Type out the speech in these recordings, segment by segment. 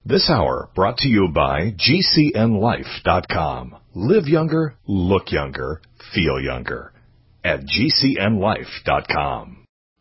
This hour brought to you by GCNLife.com. Live younger, look younger, feel younger at GCNLife.com.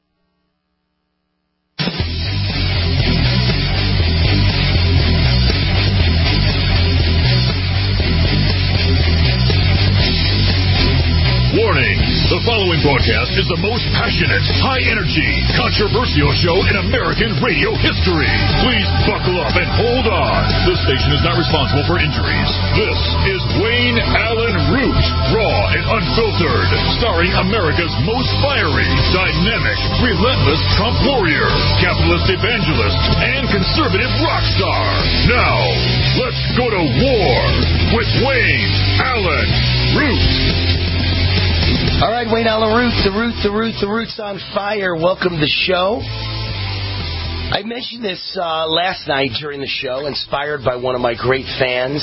Warning! The following broadcast is the most passionate, high-energy, controversial show in American radio history. Please buckle up and hold on. This station is not responsible for injuries. This is Wayne Allen Root, raw and unfiltered, starring America's most fiery, dynamic, relentless Trump warrior, capitalist evangelist, and conservative rock star. Now, let's go to war with Wayne Allen Root. All right, Wayne Allen Root, the Root's on fire. Welcome to the show. I mentioned this last night during the show, inspired by one of my great fans.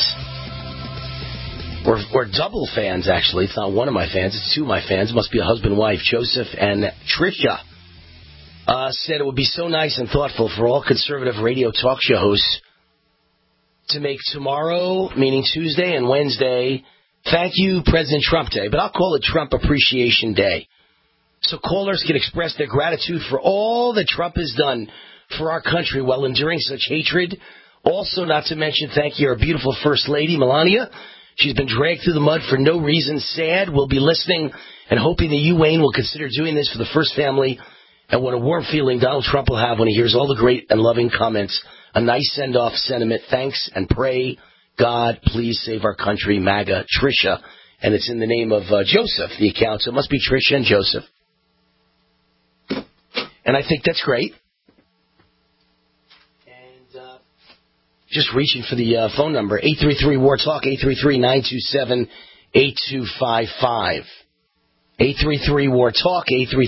Or double fans, actually. It's not one of my fans, it's two of my fans. It must be a husband-wife, Joseph and Tricia. Said it would be so nice and thoughtful for all conservative radio talk show hosts to make tomorrow, meaning Tuesday and Wednesday, Thank You, President Trump Day, but I'll call it Trump Appreciation Day. So callers can express their gratitude for all that Trump has done for our country while enduring such hatred. Also, not to mention, thank you, our beautiful First Lady, Melania. She's been dragged through the mud for no reason. Sad. We'll be listening and hoping that you, Wayne, will consider doing this for the First family. And what a warm feeling Donald Trump will have when he hears all the great and loving comments. A nice send-off sentiment. Thanks and pray. God, please save our country, MAGA, Tricia. And it's in the name of Joseph, the account. So it must be Tricia and Joseph. And I think that's great. And just reaching for the phone number, 833-WAR-TALK, 833-927-8255. 833-WAR-TALK,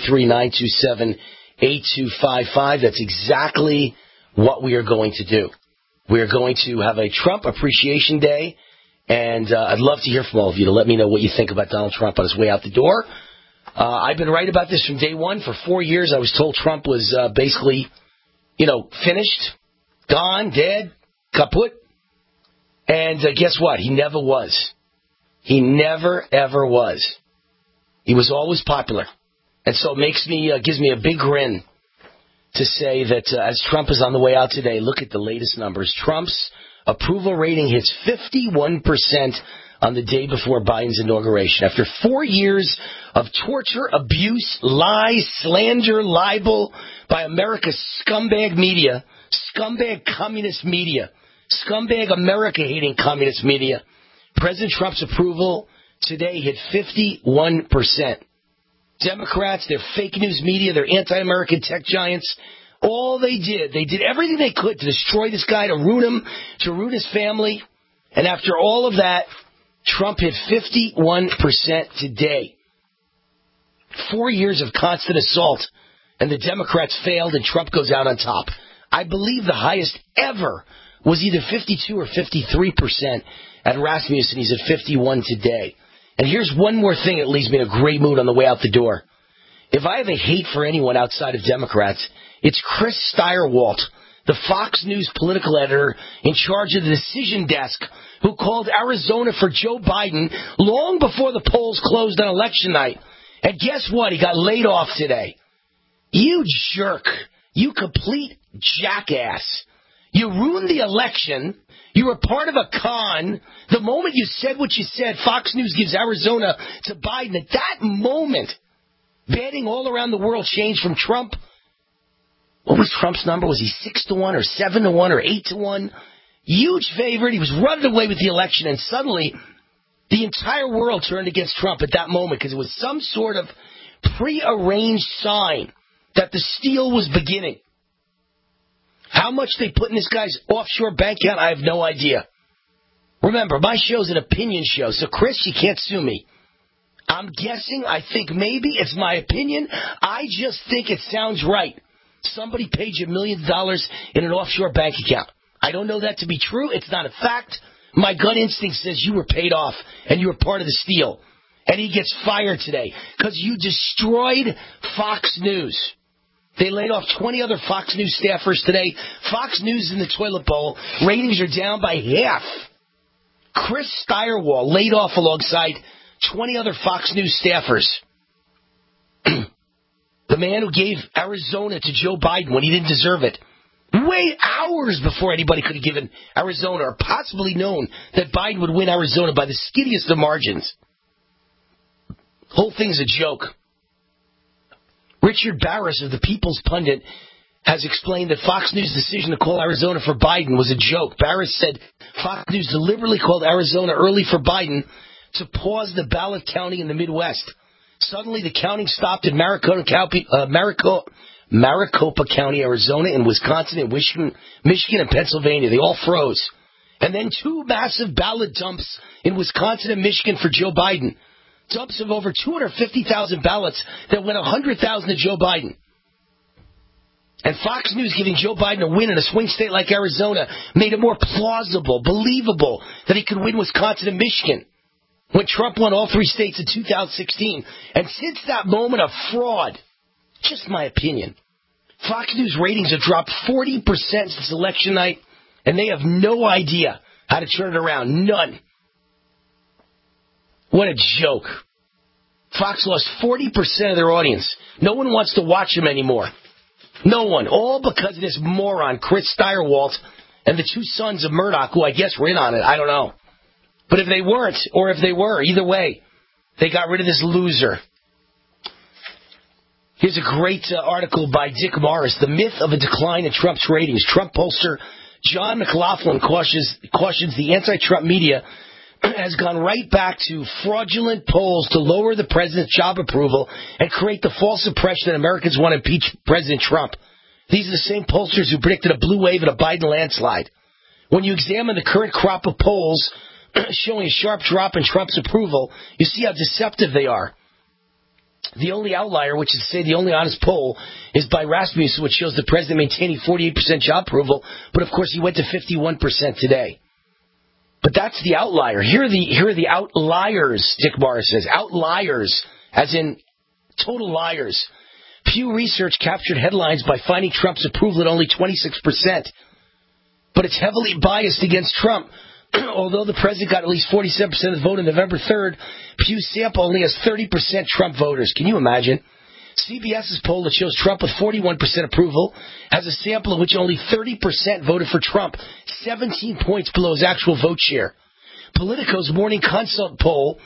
833-927-8255. That's exactly what we are going to do. We are going to have a Trump Appreciation Day, and I'd love to hear from all of you to let me know what you think about Donald Trump on his way out the door. I've been right about this from day one. For 4 years, I was told Trump was basically, finished, gone, dead, kaput. And guess what? He never was. He never, ever was. He was always popular. And so it gives me a big grin to say that as Trump is on the way out today, look at the latest numbers. Trump's approval rating hits 51% on the day before Biden's inauguration. After 4 years of torture, abuse, lies, slander, libel by America's scumbag media, scumbag communist media, scumbag America-hating communist media, President Trump's approval today hit 51%. Democrats, their fake news media, their anti-American tech giants, all they did everything they could to destroy this guy, to ruin him, to ruin his family. And after all of that, Trump hit 51% today. 4 years of constant assault, and the Democrats failed, and Trump goes out on top. I believe the highest ever was either 52 or 53% at Rasmussen. He's at 51 today. And here's one more thing that leaves me in a great mood on the way out the door. If I have a hate for anyone outside of Democrats, it's Chris Stirewalt, the Fox News political editor in charge of the decision desk, who called Arizona for Joe Biden long before the polls closed on election night. And guess what? He got laid off today. You jerk. You complete jackass. You ruined the election. You were part of a con. The moment you said what you said, Fox News gives Arizona to Biden. At that moment, betting all around the world changed from Trump. What was Trump's number? Was he 6-1 or 7-1 or 8-1? Huge favorite. He was running away with the election, and suddenly the entire world turned against Trump at that moment because it was some sort of prearranged sign that the steal was beginning. How much they put in this guy's offshore bank account, I have no idea. Remember, my show's an opinion show, so Chris, you can't sue me. I'm guessing, I think maybe, it's my opinion. I just think it sounds right. Somebody paid you millions of dollars in an offshore bank account. I don't know that to be true. It's not a fact. My gut instinct says you were paid off and you were part of the steal. And he gets fired today because you destroyed Fox News. They laid off 20 other Fox News staffers today. Fox News in the toilet bowl. Ratings are down by half. Chris Stirewall laid off alongside 20 other Fox News staffers. The man who gave Arizona to Joe Biden when he didn't deserve it. Wait hours before anybody could have given Arizona or possibly known that Biden would win Arizona by the skittiest of margins. Whole thing's a joke. Richard Barris of the People's Pundit has explained that Fox News' decision to call Arizona for Biden was a joke. Barris said Fox News deliberately called Arizona early for Biden to pause the ballot counting in the Midwest. Suddenly, the counting stopped in Maricopa County, Arizona, and Wisconsin, and Michigan, and Pennsylvania. They all froze. And then 2 massive ballot dumps in Wisconsin and Michigan for Joe Biden. Dumps of over 250,000 ballots that went 100,000 to Joe Biden. And Fox News giving Joe Biden a win in a swing state like Arizona made it more plausible, believable that he could win Wisconsin and Michigan when Trump won all 3 states in 2016. And since that moment of fraud, just my opinion, Fox News ratings have dropped 40% since election night, and they have no idea how to turn it around. None. What a joke. Fox lost 40% of their audience. No one wants to watch them anymore. No one. All because of this moron, Chris Stirewalt, and the 2 sons of Murdoch, who I guess were in on it. I don't know. But if they weren't, or if they were, either way, they got rid of this loser. Here's a great article by Dick Morris, The Myth of a Decline in Trump's Ratings. Trump pollster John McLaughlin cautions the anti-Trump media has gone right back to fraudulent polls to lower the president's job approval and create the false impression that Americans want to impeach President Trump. These are the same pollsters who predicted a blue wave and a Biden landslide. When you examine the current crop of polls showing a sharp drop in Trump's approval, you see how deceptive they are. The only outlier, which is to say the only honest poll, is by Rasmussen, which shows the president maintaining 48% job approval, but of course he went to 51% today. But that's the outlier. Here are the outliers, Dick Morris says. Outliers, as in total liars. Pew Research captured headlines by finding Trump's approval at only 26%. But it's heavily biased against Trump. Although the president got at least 47% of the vote on November 3rd, Pew's sample only has 30% Trump voters. Can you imagine? CBS's poll that shows Trump with 41% approval has a sample of which only 30% voted for Trump, 17 points below his actual vote share. Politico's Morning Consult poll,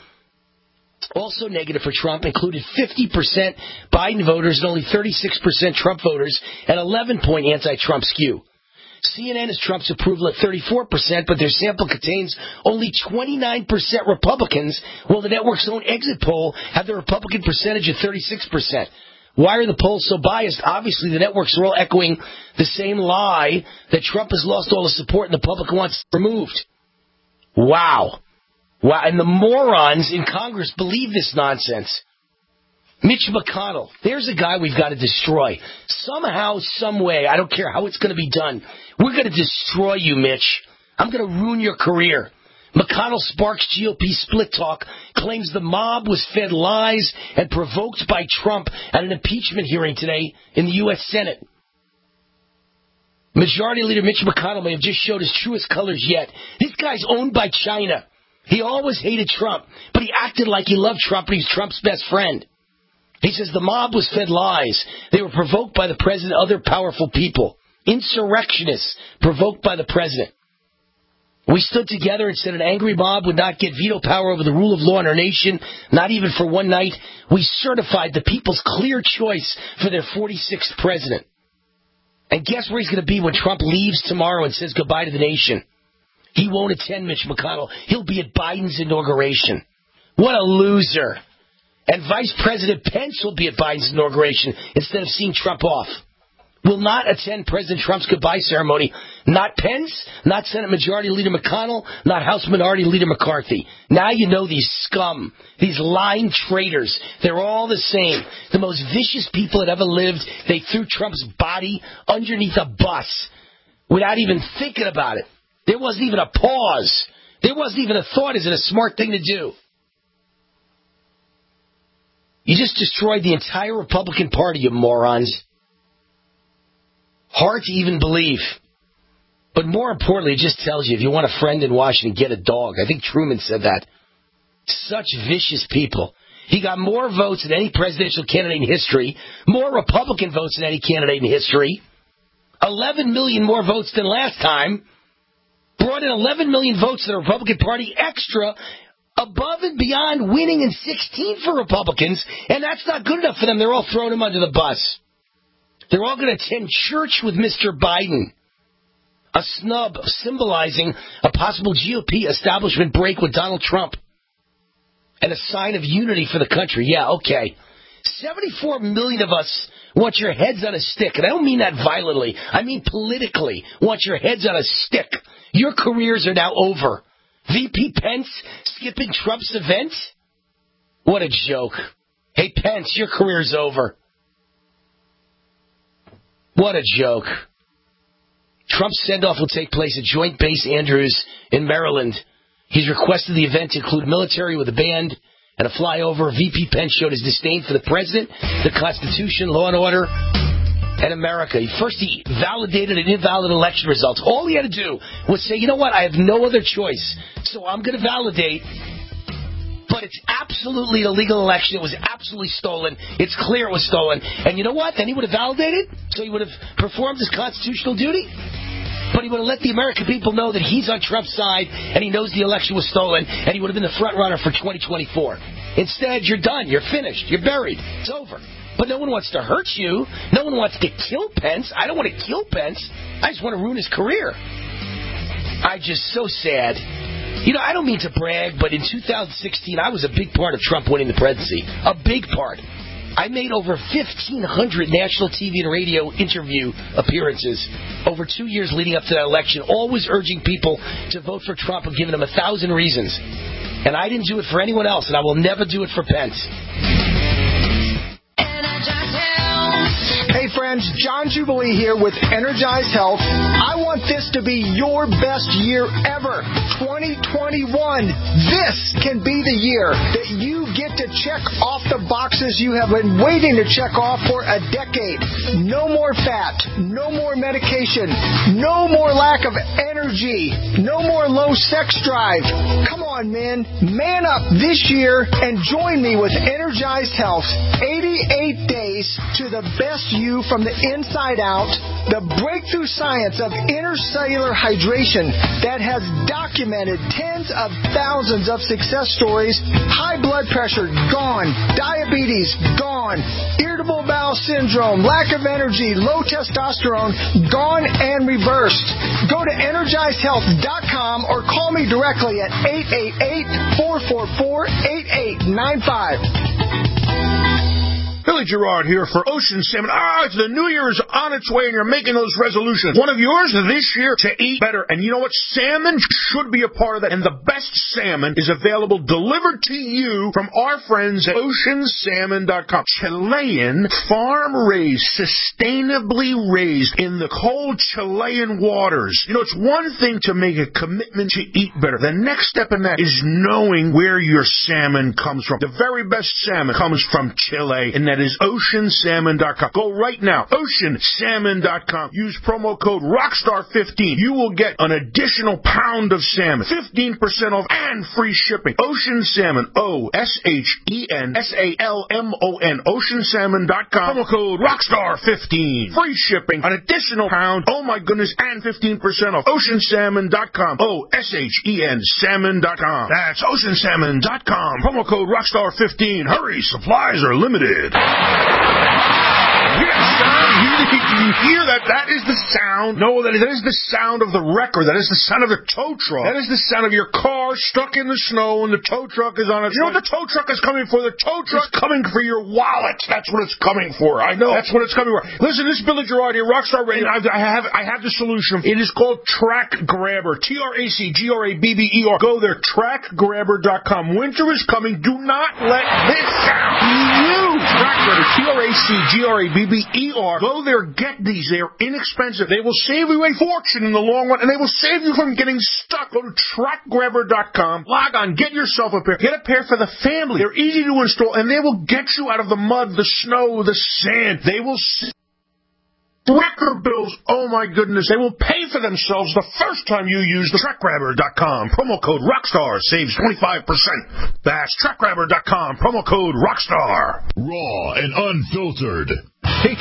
also negative for Trump, included 50% Biden voters and only 36% Trump voters, an 11-point anti-Trump skew. CNN has Trump's approval at 34%, but their sample contains only 29% Republicans, while the network's own exit poll had the Republican percentage at 36%. Why are the polls so biased? Obviously, the networks are all echoing the same lie that Trump has lost all the support and the public wants removed. Wow. And the morons in Congress believe this nonsense. Mitch McConnell, there's a guy we've got to destroy. Somehow, some way, I don't care how it's going to be done, we're going to destroy you, Mitch. I'm going to ruin your career. McConnell sparks GOP split talk, claims the mob was fed lies and provoked by Trump at an impeachment hearing today in the U.S. Senate. Majority Leader Mitch McConnell may have just showed his truest colors yet. This guy's owned by China. He always hated Trump, but he acted like he loved Trump and he's Trump's best friend. He says the mob was fed lies. They were provoked by the president and other powerful people. Insurrectionists provoked by the president. We stood together and said an angry mob would not get veto power over the rule of law in our nation, not even for one night. We certified the people's clear choice for their 46th president. And guess where he's going to be when Trump leaves tomorrow and says goodbye to the nation? He won't attend Mitch McConnell. He'll be at Biden's inauguration. What a loser. And Vice President Pence will be at Biden's inauguration instead of seeing Trump off. Will not attend President Trump's goodbye ceremony. Not Pence, not Senate Majority Leader McConnell, not House Minority Leader McCarthy. Now you know these scum, these lying traitors. They're all the same. The most vicious people that ever lived. They threw Trump's body underneath a bus without even thinking about it. There wasn't even a pause. There wasn't even a thought. Is it a smart thing to do? You just destroyed the entire Republican Party, you morons. Hard to even believe. But more importantly, it just tells you, if you want a friend in Washington, get a dog. I think Truman said that. Such vicious people. He got more votes than any presidential candidate in history, more Republican votes than any candidate in history, 11 million more votes than last time, brought in 11 million votes to the Republican Party extra, above and beyond winning in 16 for Republicans, and that's not good enough for them. They're all throwing him under the bus. They're all going to attend church with Mr. Biden. A snub symbolizing a possible GOP establishment break with Donald Trump. And a sign of unity for the country. Yeah, okay. 74 million of us want your heads on a stick. And I don't mean that violently. I mean politically. Want your heads on a stick. Your careers are now over. VP Pence skipping Trump's event? What a joke. Hey, Pence, your career's over. What a joke. Trump's send-off will take place at Joint Base Andrews in Maryland. He's requested the event to include military with a band and a flyover. VP Pence showed his disdain for the president, the Constitution, law and order, and America. First, he validated an invalid election results. All he had to do was say, you know what, I have no other choice, so I'm going to validate. But it's absolutely an illegal election. It was absolutely stolen. It's clear it was stolen. And you know what? Then he would have validated, so he would have performed his constitutional duty. But he would have let the American people know that he's on Trump's side and he knows the election was stolen, and he would have been the front runner for 2024. Instead, you're done. You're finished. You're buried. It's over. But no one wants to hurt you. No one wants to kill Pence. I don't want to kill Pence. I just want to ruin his career. I'm just so sad. You know, I don't mean to brag, but in 2016, I was a big part of Trump winning the presidency. A big part. I made over 1,500 national TV and radio interview appearances over 2 years leading up to that election, always urging people to vote for Trump and giving them 1,000 reasons. And I didn't do it for anyone else, and I will never do it for Pence. Hey friends, John Jubilee here with Energized Health. I want this to be your best year ever. 2021. This can be the year that you get to check off the boxes you have been waiting to check off for a decade. No more fat, no more medication, no more lack of energy, no more low sex drive. Come on, men. Man up this year and join me with Energized Health. 88 days to the best you from the inside out, the breakthrough science of intercellular hydration that has documented tens of thousands of success stories. High blood pressure, gone. Diabetes, gone. Irritable bowel syndrome, lack of energy, low testosterone, gone and reversed. Go to EnergizedHealth.com or call me directly at 888-444-8895. Billy Gerard here for Ocean Salmon. It's the New Year is on its way and you're making those resolutions. One of yours this year to eat better. And you know what? Salmon should be a part of that. And the best salmon is available delivered to you from our friends at OceanSalmon.com. Chilean, farm-raised, sustainably raised in the cold Chilean waters. You know, it's one thing to make a commitment to eat better. The next step in that is knowing where your salmon comes from. The very best salmon comes from Chile, and that is OceanSalmon.com. Go right now, OceanSalmon.com. Use promo code ROCKSTAR15. You will get an additional pound of salmon, 15% off, and free shipping. Ocean Salmon, OSHENSALMON, OceanSalmon.com. Promo code ROCKSTAR15. Free shipping, an additional pound, oh my goodness, and 15% off. OceanSalmon.com, OSHENSalmon.com. That's OceanSalmon.com. Promo code ROCKSTAR15. Hurry, supplies are limited. Yes, do you hear that? That is the sound. No, that is the sound of the wrecker. That is the sound of the tow truck. That is the sound of your car stuck in the snow and the tow truck is on its way. You know what the tow truck is coming for? The tow truck is coming for your wallet. That's what it's coming for. I know. That's what it's coming for. Listen, this is Billy Gerard here, Rockstar Radio. I have the solution. It is called Track Grabber. TRACGRABBER. Go there, trackgrabber.com. Winter is coming. Do not let this sound be you. Track Grabber, TRACGRABBER. Go there, get these. They are inexpensive. They will save you a fortune in the long run, and they will save you from getting stuck. Go to trackgrabber.com. Log on, get yourself a pair. Get a pair for the family. They're easy to install, and they will get you out of the mud, the snow, the sand. They will Record bills, oh my goodness, they will pay for themselves the first time you use the TrackRabber.com. Promo code ROCKSTAR saves 25%. That's TrackRabber.com, promo code ROCKSTAR. Raw and unfiltered. Hey,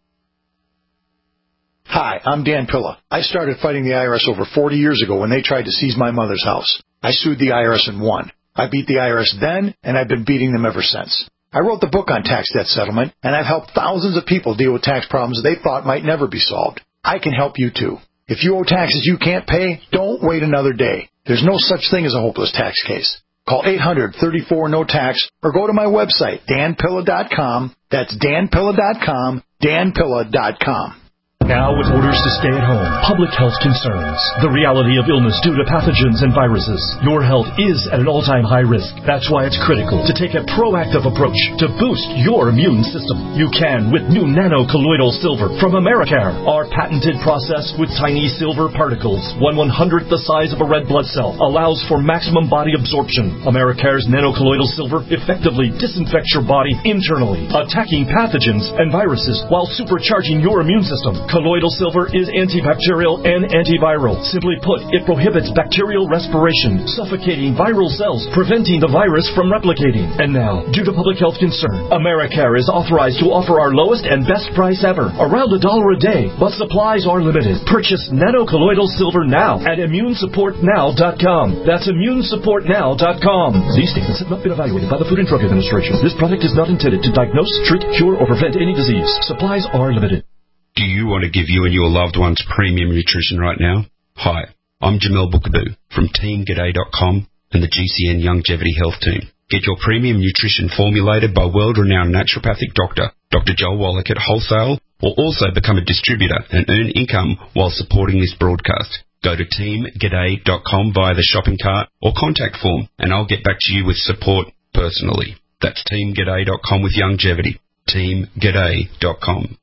Hi, I'm Dan Pilla. I started fighting the IRS over 40 years ago when they tried to seize my mother's house. I sued the IRS and won. I beat the IRS then, and I've been beating them ever since. I wrote the book on tax debt settlement, and I've helped thousands of people deal with tax problems they thought might never be solved. I can help you too. If you owe taxes you can't pay, don't wait another day. There's no such thing as a hopeless tax case. Call 800-34-NO-TAX or go to my website, danpilla.com. That's danpilla.com, danpilla.com. Now, with orders to stay at home, public health concerns, the reality of illness due to pathogens and viruses, your health is at an all-time high risk. That's why it's critical to take a proactive approach to boost your immune system. You can with new nano-colloidal silver from Americare. Our patented process with tiny silver particles, 1/100th the size of a red blood cell, allows for maximum body absorption. Americare's nano-colloidal silver effectively disinfects your body internally, attacking pathogens and viruses while supercharging your immune system. Colloidal silver is antibacterial and antiviral. Simply put, it prohibits bacterial respiration, suffocating viral cells, preventing the virus from replicating. And now, due to public health concern, Americare is authorized to offer our lowest and best price ever, around $1 a day, but supplies are limited. Purchase nano-colloidal silver now at ImmuneSupportNow.com. That's ImmuneSupportNow.com. These statements have not been evaluated by the Food and Drug Administration. This product is not intended to diagnose, treat, cure, or prevent any disease. Supplies are limited. Do you want to give you and your loved ones premium nutrition right now? Hi, I'm Jamel Bookaboo from TeamGaday.com and the GCN Longevity Health Team. Get your premium nutrition formulated by world-renowned naturopathic doctor, Dr. Joel Wallach at Wholesale, or also become a distributor and earn income while supporting this broadcast. Go to TeamGaday.com via the shopping cart or contact form, and I'll get back to you with support personally. That's TeamGaday.com with longevity. TeamGaday.com.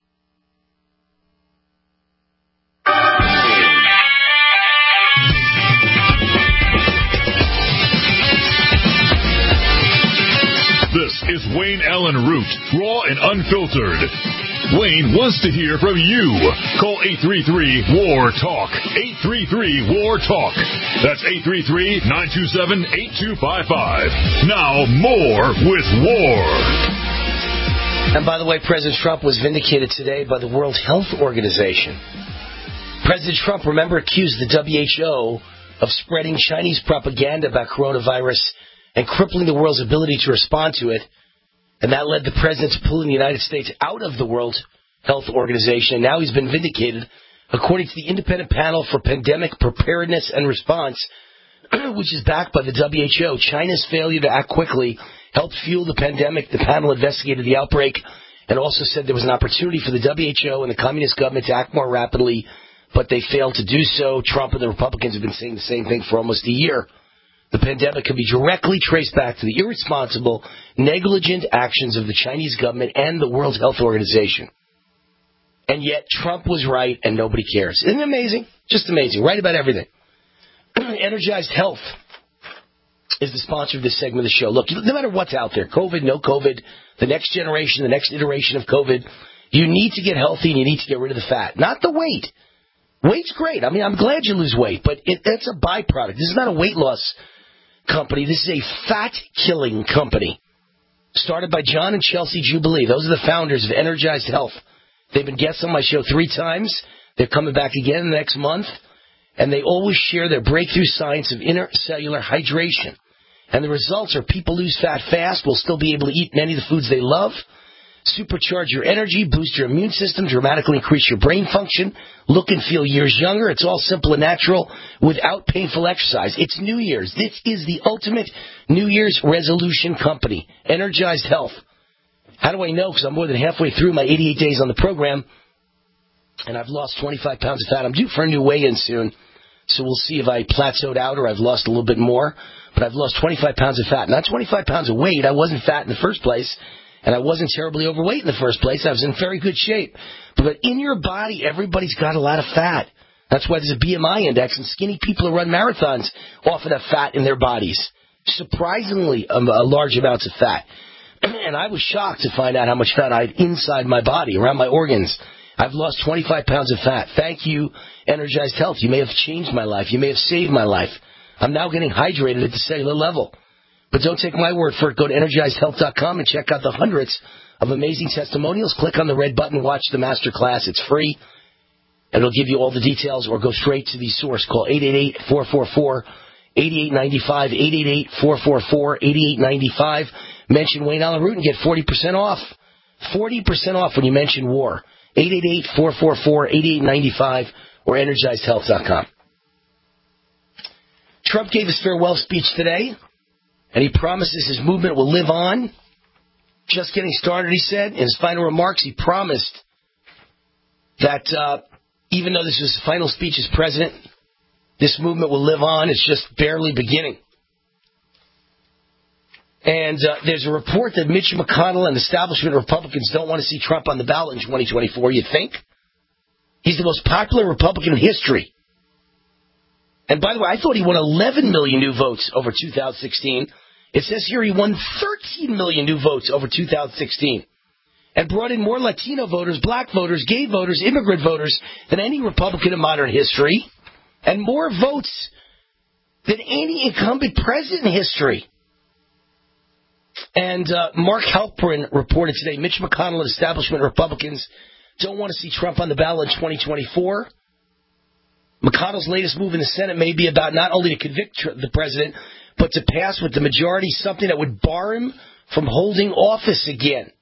This is Wayne Allen Root, raw and unfiltered. Wayne wants to hear from you. Call 833-WAR-TALK. 833-WAR-TALK. That's 833-927-8255. Now more with War. And by the way, President Trump was vindicated today by the World Health Organization. President Trump, remember, accused the WHO of spreading Chinese propaganda about coronavirus and crippling the world's ability to respond to it. And that led the president to pulling the United States out of the World Health Organization. And now he's been vindicated, according to the Independent Panel for Pandemic Preparedness and Response, which is backed by the WHO. China's failure to act quickly helped fuel the pandemic. The panel investigated the outbreak and also said there was an opportunity for the WHO and the communist government to act more rapidly, but they failed to do so. Trump and the Republicans have been saying the same thing for almost a year. The pandemic can be directly traced back to the irresponsible, negligent actions of the Chinese government and the World Health Organization. And yet Trump was right and nobody cares. Isn't it amazing? Just amazing. Right about everything. Energized Health is the sponsor of this segment of the show. Look, no matter what's out there, COVID, no COVID, the next generation, the next iteration of COVID, you need to get healthy and you need to get rid of the fat, not the weight. Weight's great. I mean, I'm glad you lose weight, but that's a byproduct. This is not a weight loss company. This is a fat-killing company started by John and Chelsea Jubilee. Those are the founders of Energized Health. They've been guests on my show 3 times. They're coming back again next month, and they always share their breakthrough science of intercellular hydration. And the results are people lose fat fast, will still be able to eat many of the foods they love, supercharge your energy, boost your immune system, dramatically increase your brain function, look and feel years younger. It's all simple and natural without painful exercise. It's New Year's. This is the ultimate New Year's resolution company, Energized Health. How do I know? Because I'm more than halfway through my 88 days on the program, and I've lost 25 pounds of fat. I'm due for a new weigh-in soon, so we'll see if I plateaued out or I've lost a little bit more. But I've lost 25 pounds of fat. Not 25 pounds of weight. I wasn't fat in the first place. And I wasn't terribly overweight in the first place. I was in very good shape. But in your body, everybody's got a lot of fat. That's why there's a BMI index, and skinny people who run marathons often have fat in their bodies. Surprisingly, large amounts of fat. And I was shocked to find out how much fat I had inside my body, around my organs. I've lost 25 pounds of fat. Thank you, Energized Health. You may have changed my life. You may have saved my life. I'm now getting hydrated at the cellular level. But don't take my word for it. Go to EnergizedHealth.com and check out the hundreds of amazing testimonials. Click on the red button, watch the master class. It's free. And it'll give you all the details, or go straight to the source. Call 888-444-8895, 888-444-8895. Mention Wayne Allen Root and get 40% off. 40% off when you mention war. 888-444-8895 or EnergizedHealth.com. Trump gave his farewell speech today, and he promises his movement will live on. Just getting started, he said. In his final remarks, he promised that even though this was his final speech as president, this movement will live on. It's just barely beginning. And there's a report that Mitch McConnell and establishment Republicans don't want to see Trump on the ballot in 2024, you think? He's the most popular Republican in history. And by the way, I thought he won 11 million new votes over 2016. It says here he won 13 million new votes over 2016. And brought in more Latino voters, black voters, gay voters, immigrant voters than any Republican in modern history. And more votes than any incumbent president in history. And Mark Halperin reported today, Mitch McConnell and establishment Republicans don't want to see Trump on the ballot in 2024. McConnell's latest move in the Senate may be about not only to convict the president, but to pass with the majority something that would bar him from holding office again.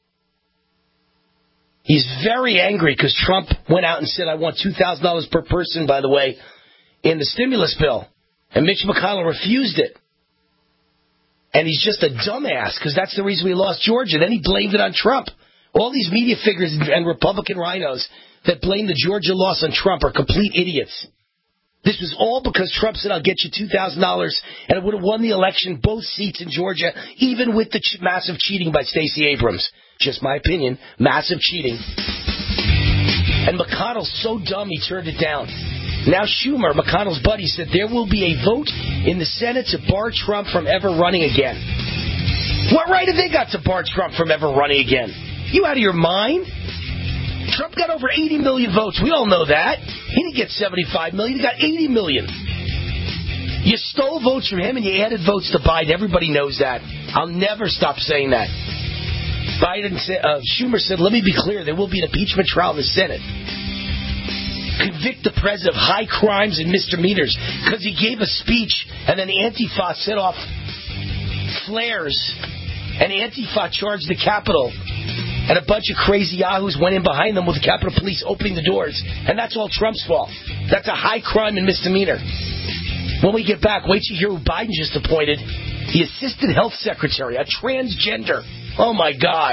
He's very angry because Trump went out and said, I want $2,000 per person, by the way, in the stimulus bill. And Mitch McConnell refused it. And he's just a dumbass because that's the reason we lost Georgia. Then he blamed it on Trump. All these media figures and Republican rhinos that blame the Georgia loss on Trump are complete idiots. This was all because Trump said, I'll get you $2,000, and it would have won the election, both seats in Georgia, even with the massive cheating by Stacey Abrams. Just my opinion, massive cheating. And McConnell's so dumb he turned it down. Now Schumer, McConnell's buddy, said there will be a vote in the Senate to bar Trump from ever running again. What right have they got to bar Trump from ever running again? You out of your mind? Trump got over 80 million votes. We all know that. He didn't get 75 million. He got 80 million. You stole votes from him and you added votes to Biden. Everybody knows that. I'll never stop saying that. Schumer said, let me be clear, there will be an impeachment trial in the Senate. Convict the president of high crimes and misdemeanors because he gave a speech and then Antifa set off flares and Antifa charged the Capitol and a bunch of crazy yahoos went in behind them with the Capitol Police opening the doors, and that's all Trump's fault. That's a high crime and misdemeanor. When we get back, wait till you hear who Biden just appointed, the Assistant Health Secretary, a transgender. Oh my God.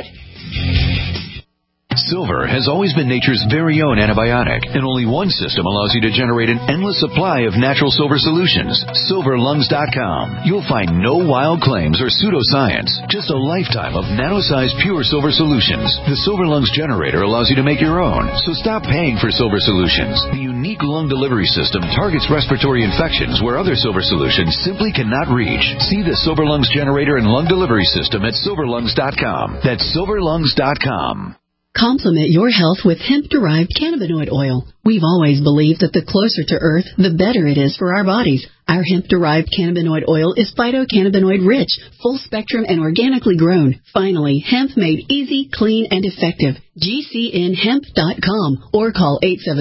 Silver has always been nature's very own antibiotic, and only one system allows you to generate an endless supply of natural silver solutions. SilverLungs.com. You'll find no wild claims or pseudoscience, just a lifetime of nano-sized pure silver solutions. The Silver Lungs generator allows you to make your own, so stop paying for silver solutions. The unique lung delivery system targets respiratory infections where other silver solutions simply cannot reach. See the Silver Lungs generator and lung delivery system at SilverLungs.com. That's SilverLungs.com. Complement your health with hemp-derived cannabinoid oil. We've always believed that the closer to Earth, the better it is for our bodies. Our hemp-derived cannabinoid oil is phytocannabinoid-rich, full-spectrum, and organically grown. Finally, hemp made easy, clean, and effective. GCNhemp.com or call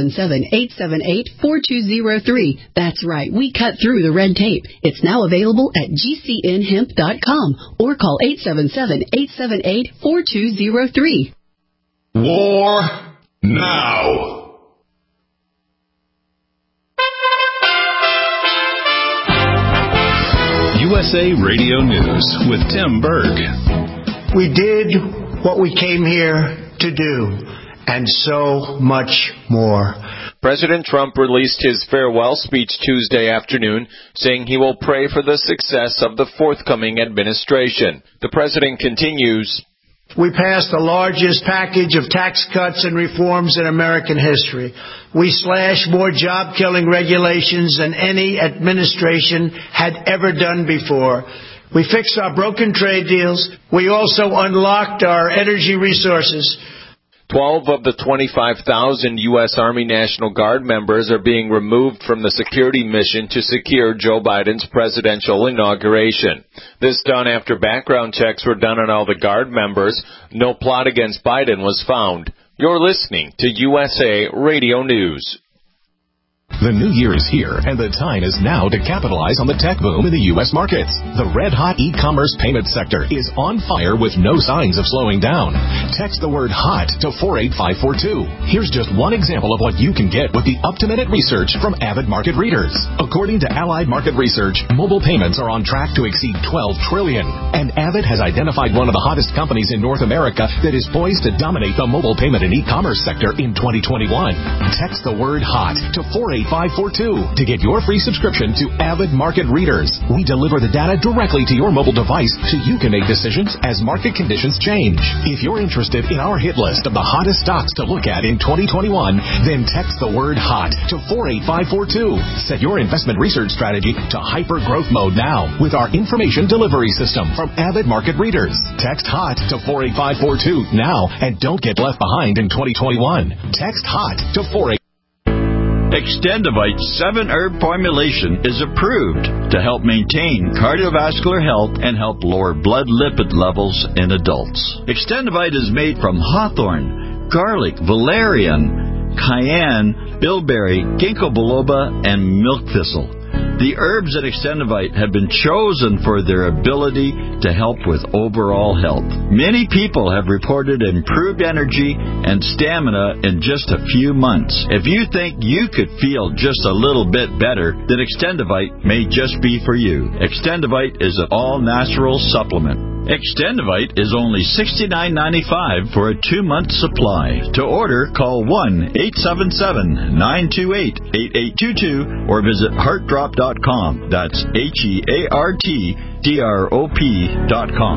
877-878-4203. That's right, we cut through the red tape. It's now available at GCNhemp.com or call 877-878-4203. War now. USA Radio News with Tim Berg. We did what we came here to do, and so much more. President Trump released his farewell speech Tuesday afternoon, saying he will pray for the success of the forthcoming administration. The president continues, we passed the largest package of tax cuts and reforms in American history. We slashed more job-killing regulations than any administration had ever done before. We fixed our broken trade deals. We also unlocked our energy resources. 12 of the 25,000 U.S. Army National Guard members are being removed from the security mission to secure Joe Biden's presidential inauguration. This done after background checks were done on all the Guard members. No plot against Biden was found. You're listening to USA Radio News. The new year is here, and the time is now to capitalize on the tech boom in the U.S. markets. The red-hot e-commerce payment sector is on fire with no signs of slowing down. Text the word HOT to 48542. Here's just one example of what you can get with the up-to-minute research from Avid Market Readers. According to Allied Market Research, mobile payments are on track to exceed $12 trillion. And Avid has identified one of the hottest companies in North America that is poised to dominate the mobile payment and e-commerce sector in 2021. Text the word HOT to 48542 to get your free subscription to Avid Market Readers. We deliver the data directly to your mobile device so you can make decisions as market conditions change. If you're interested in our hit list of the hottest stocks to look at in 2021, then text the word HOT to 48542. Set your investment research strategy to hyper growth mode now with our information delivery system from Avid Market Readers. Text HOT to 48542 now and don't get left behind in 2021. Text HOT to 48542. Extendivite 7-herb formulation is approved to help maintain cardiovascular health and help lower blood lipid levels in adults. Extendivite is made from hawthorn, garlic, valerian, cayenne, bilberry, ginkgo biloba, and milk thistle. The herbs at Extendivite have been chosen for their ability to help with overall health. Many people have reported improved energy and stamina in just a few months. If you think you could feel just a little bit better, then Extendivite may just be for you. Extendivite is an all-natural supplement. Extendivite is only $69.95 for a 2-month supply. To order, call 1-877-928-8822 or visit heartdrop.com. That's HEARTDROP.com.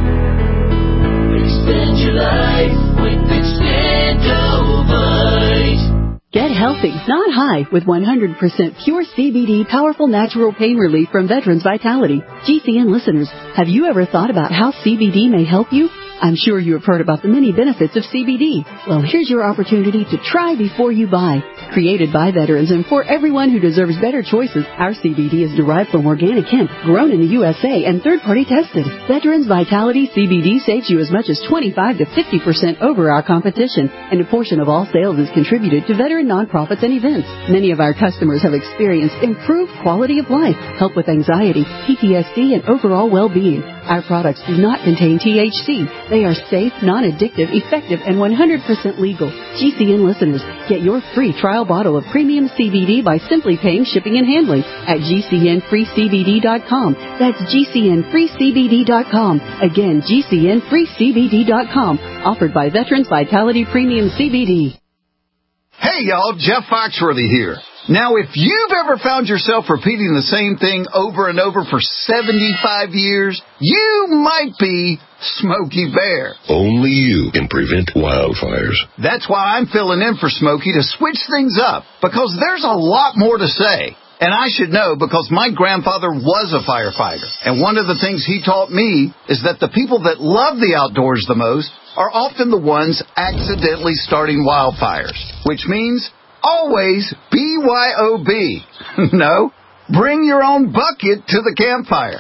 Extend your life with Extendivite. Get healthy, not high, with 100% pure CBD powerful natural pain relief from Veterans Vitality. GCN listeners, have you ever thought about how CBD may help you? I'm sure you have heard about the many benefits of CBD. Well, here's your opportunity to try before you buy. Created by veterans and for everyone who deserves better choices, our CBD is derived from organic hemp, grown in the USA, and third-party tested. Veterans Vitality CBD saves you as much as 25 to 50% over our competition, and a portion of all sales is contributed to veteran nonprofits and events. Many of our customers have experienced improved quality of life, help with anxiety, PTSD, and overall well-being. Our products do not contain THC. They are safe, non-addictive, effective, and 100% legal. GCN listeners, get your free trial bottle of premium CBD by simply paying shipping and handling at GCNFreeCBD.com. That's GCNFreeCBD.com. Again, GCNFreeCBD.com. Offered by Veterans Vitality Premium CBD. Hey, y'all, Jeff Foxworthy here. Now, if you've ever found yourself repeating the same thing over and over for 75 years, you might be Smokey Bear. Only you can prevent wildfires. That's why I'm filling in for Smokey to switch things up, because there's a lot more to say. And I should know because my grandfather was a firefighter. And one of the things he taught me is that the people that love the outdoors the most are often the ones accidentally starting wildfires, which means always BYOB. No, bring your own bucket to the campfire.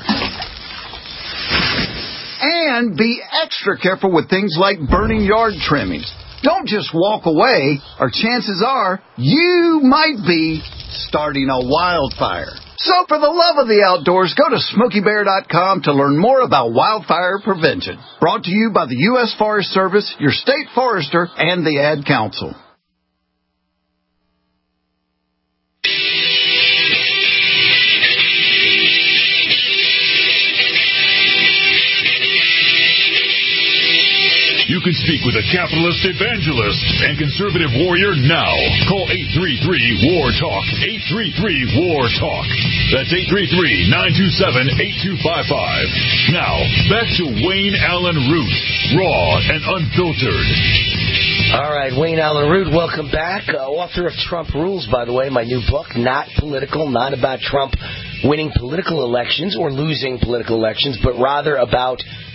And be extra careful with things like burning yard trimmings. Don't just walk away, or chances are you might be starting a wildfire. So for the love of the outdoors, go to SmokeyBear.com to learn more about wildfire prevention. Brought to you by the U.S. Forest Service, your state forester, and the Ad Council. You can speak with a capitalist evangelist and conservative warrior now. Call 833-WAR-TALK. 833-WAR-TALK. That's 833-927-8255. Now, back to Wayne Allen Root, raw and unfiltered. All right, Wayne Allen Root, welcome back. Author of Trump Rules, by the way, my new book, not political, not about Trump winning political elections or losing political elections, but rather about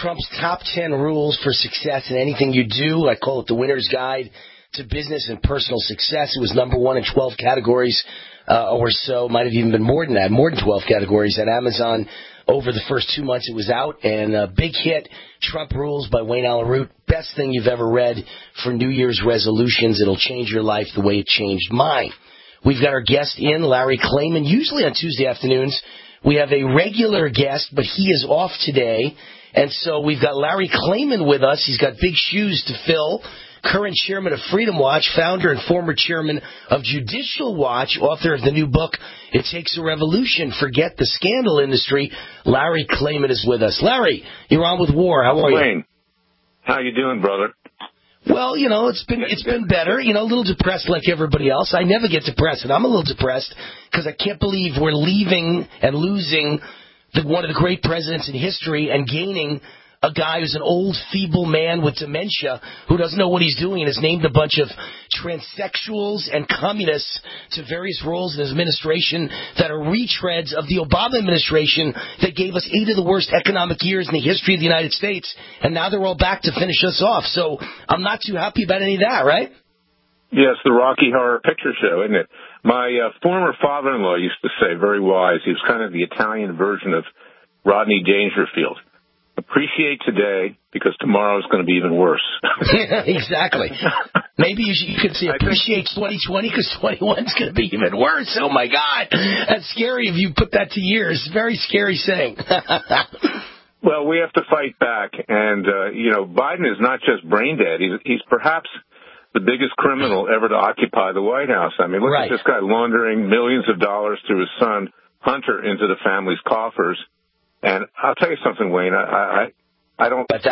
Trump's top 10 rules for success in anything you do. I call it the Winner's Guide to Business and Personal Success. It was number one in 12 categories or so. Might have even been more than that, more than 12 categories at Amazon over the first 2 months it was out. And a big hit, Trump Rules by Wayne Allyn Root. Best thing you've ever read for New Year's resolutions. It'll change your life the way it changed mine. We've got our guest in, Larry Klayman. Usually on Tuesday afternoons, we have a regular guest, but he is off today. And so we've got Larry Klayman with us. He's got big shoes to fill. Current chairman of Freedom Watch, founder and former chairman of Judicial Watch, author of the new book, It Takes a Revolution, Forget the Scandal Industry. Larry Klayman is with us. Larry, you're on with War. How are you? Wayne, how you doing, brother? Well, it's been better. A little depressed like everybody else. I never get depressed, and I'm a little depressed because I can't believe we're leaving and losing one of the great presidents in history and gaining a guy who's an old, feeble man with dementia who doesn't know what he's doing and has named a bunch of transsexuals and communists to various roles in his administration that are retreads of the Obama administration that gave us 8 of the worst economic years in the history of the United States, and now they're all back to finish us off. So I'm not too happy about any of that, right? Yes, the Rocky Horror Picture Show, isn't it? My former father-in-law used to say, very wise, he was kind of the Italian version of Rodney Dangerfield. Appreciate today because tomorrow is going to be even worse. Exactly. Maybe you could say appreciate 2020 because 21 is going to be even worse. Oh, my God. That's scary if you put that to years. Very scary saying. Well, we have to fight back. And, Biden is not just brain dead. He's perhaps the biggest criminal ever to occupy the White House. I mean, look at this guy laundering millions of dollars through his son, Hunter, into the family's coffers. And I'll tell you something, Wayne. I don't. But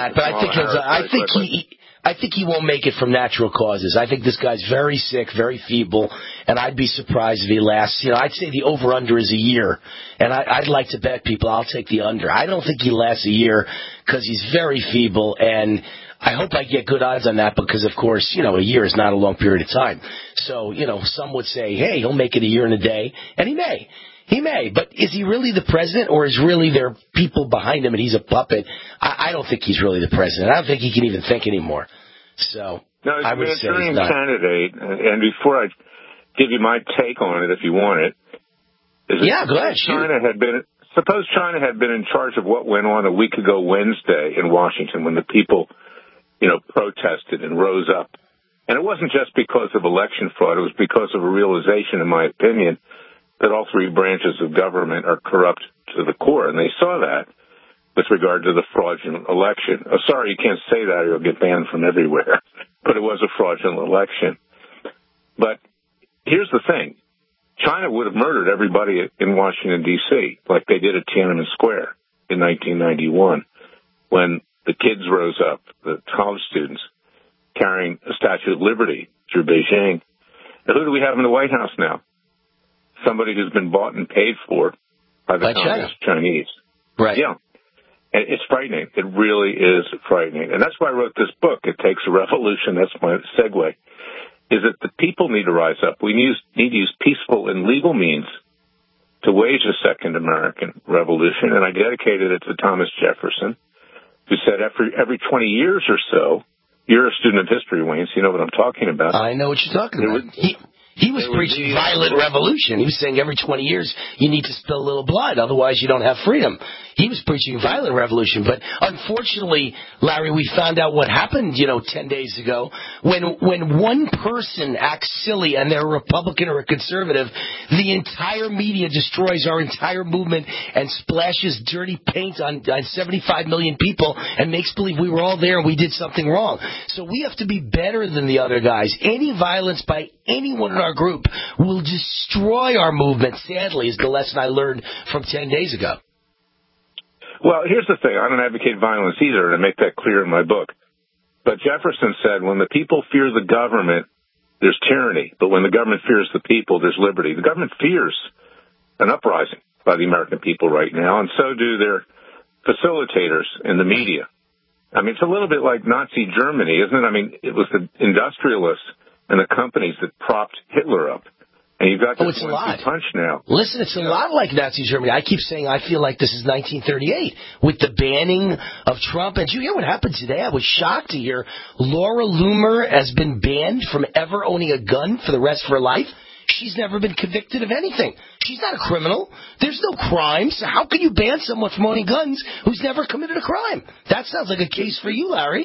I think he won't make it from natural causes. I think this guy's very sick, very feeble, and I'd be surprised if he lasts. I'd say the over/under is a year, and I'd like to bet people I'll take the under. I don't think he lasts a year because he's very feeble, and I hope I get good odds on that because, of course, a year is not a long period of time. So, some would say, hey, he'll make it a year and a day, and he may. He may, but is he really the president, or is really there people behind him and he's a puppet? I don't think he's really the president. I don't think he can even think anymore. So no, he's a Manchurian candidate. And before I give you my take on it, if you want it, go ahead. Suppose China had been in charge of what went on a week ago Wednesday in Washington when the people, protested and rose up, and it wasn't just because of election fraud; it was because of a realization, in my opinion, that all 3 branches of government are corrupt to the core, and they saw that with regard to the fraudulent election. Oh, sorry, you can't say that or you'll get banned from everywhere, but it was a fraudulent election. But here's the thing. China would have murdered everybody in Washington, D.C., like they did at Tiananmen Square in 1991, when the kids rose up, the college students, carrying a Statue of Liberty through Beijing. Now, who do we have in the White House now? Somebody who's been bought and paid for by the Communist Chinese. Right. Yeah. And it's frightening. It really is frightening. And that's why I wrote this book, It Takes a Revolution. That's my segue, is that the people need to rise up. We need to use peaceful and legal means to wage a second American revolution. And I dedicated it to Thomas Jefferson, who said every 20 years or so, you're a student of history, Wayne, so you know what I'm talking about. I know what you're talking about. He was preaching violent revolution. He was saying every 20 years you need to spill a little blood, otherwise you don't have freedom. He was preaching violent revolution. But unfortunately, Larry, we found out what happened, 10 days ago. When one person acts silly and they're a Republican or a conservative, the entire media destroys our entire movement and splashes dirty paint on 75 million people and makes believe we were all there and we did something wrong. So we have to be better than the other guys. Any violence by anyone in our group will destroy our movement, sadly, is the lesson I learned from 10 days ago. Well, here's the thing. I don't advocate violence either, and I make that clear in my book. But Jefferson said, when the people fear the government, there's tyranny. But when the government fears the people, there's liberty. The government fears an uprising by the American people right now, and so do their facilitators in the media. I mean, it's a little bit like Nazi Germany, isn't it? I mean, it was the industrialists and the companies that propped Hitler up. And you've got this it's a lot. punch now. Listen, it's a lot like Nazi Germany. I keep saying I feel like this is 1938 with the banning of Trump. And did you hear what happened today? I was shocked to hear Laura Loomer has been banned from ever owning a gun for the rest of her life. She's never been convicted of anything. She's not a criminal. There's no crime. So how can you ban someone from owning guns who's never committed a crime? That sounds like a case for you, Larry.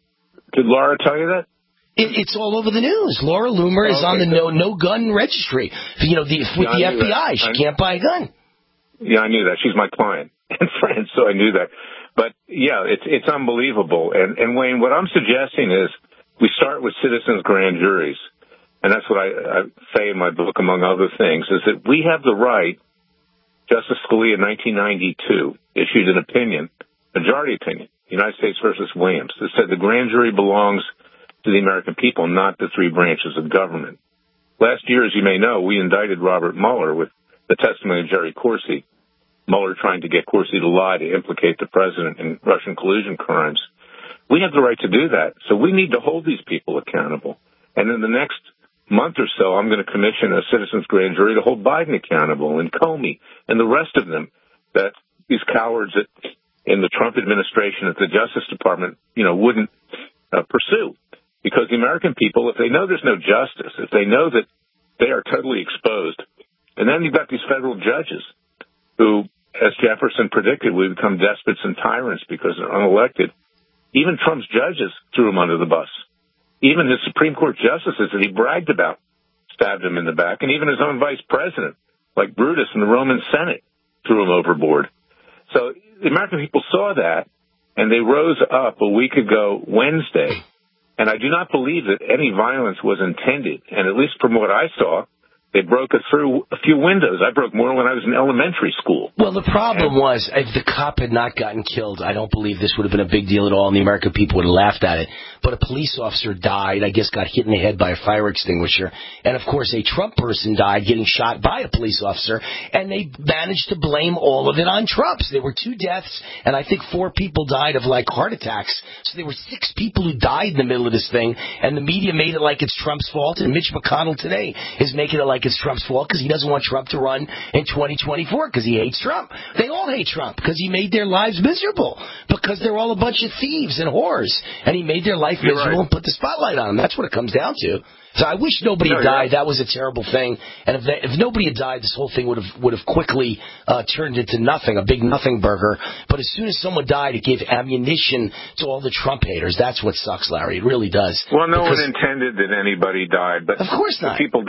Did Laura tell you that? It's all over the news. Laura Loomer is on the no gun registry. With the FBI. She can't buy a gun. Yeah, I knew that. She's my client and friend, so I knew that. But yeah, it's unbelievable. And Wayne, what I'm suggesting is we start with citizens' grand juries, and that's what I say in my book, among other things, is that we have the right. Justice Scalia, in 1992, issued an opinion, majority opinion, United States versus Williams, that said the grand jury belongs to the American people, not the three branches of government. Last year, as you may know, we indicted Robert Mueller with the testimony of Jerry Corsi, Mueller trying to get Corsi to lie to implicate the president in Russian collusion crimes. We have the right to do that, so we need to hold these people accountable. And in the next month or so, I'm going to commission a citizens' grand jury to hold Biden accountable and Comey and the rest of them, that these cowards in the Trump administration at the Justice Department, wouldn't pursue. Because the American people, if they know there's no justice, if they know that they are totally exposed, and then you've got these federal judges who, as Jefferson predicted, would become despots and tyrants because they're unelected. Even Trump's judges threw him under the bus. Even his Supreme Court justices that he bragged about stabbed him in the back, and even his own vice president, like Brutus in the Roman Senate, threw him overboard. So the American people saw that, and they rose up a week ago Wednesday. And I do not believe that any violence was intended. And at least from what I saw, they broke through a few windows. I broke more when I was in elementary school. Well, the problem was, if the cop had not gotten killed, I don't believe this would have been a big deal at all, and the American people would have laughed at it. But a police officer died, I guess got hit in the head by a fire extinguisher. And, of course, a Trump person died getting shot by a police officer, and they managed to blame all of it on Trump. So there were 2 deaths, and I think 4 people died of, heart attacks. So there were 6 people who died in the middle of this thing, and the media made it like it's Trump's fault, and Mitch McConnell today is making it like it's Trump's fault because he doesn't want Trump to run in 2024 because he hates Trump. They all hate Trump because he made their lives miserable, because they're all a bunch of thieves and whores, and he made their life miserable and put the spotlight on them. That's what it comes down to. So I wish nobody had died. That was a terrible thing. And if nobody had died, this whole thing would have quickly turned into nothing, a big nothing burger. But as soon as someone died, it gave ammunition to all the Trump haters. That's what sucks, Larry. It really does. Well, no one intended that anybody died, but of course not. People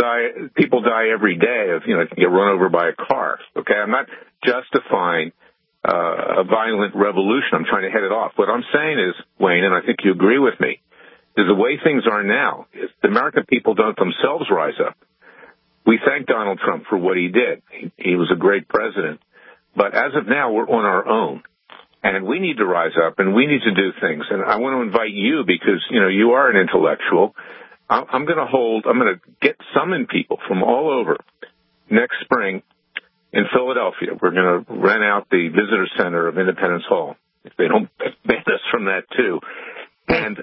die every day of get run over by a car. Okay, I'm not justifying a violent revolution. I'm trying to head it off. What I'm saying is, Wayne, and I think you agree with me, is the way things are now, if the American people don't themselves rise up. We thank Donald Trump for what he did. He was a great president. But as of now, we're on our own. And we need to rise up, and we need to do things. And I want to invite you, because, you are an intellectual. I'm going to summon people from all over next spring in Philadelphia. We're going to rent out the visitor center of Independence Hall, if they don't ban us from that too. And